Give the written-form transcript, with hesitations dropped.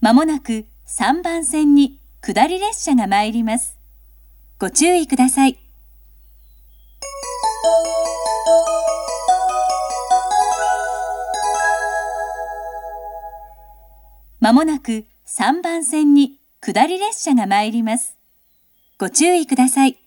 まもなく3番線に下り列車が参ります。ご注意ください。まもなく3番線に下り列車が参ります。ご注意ください。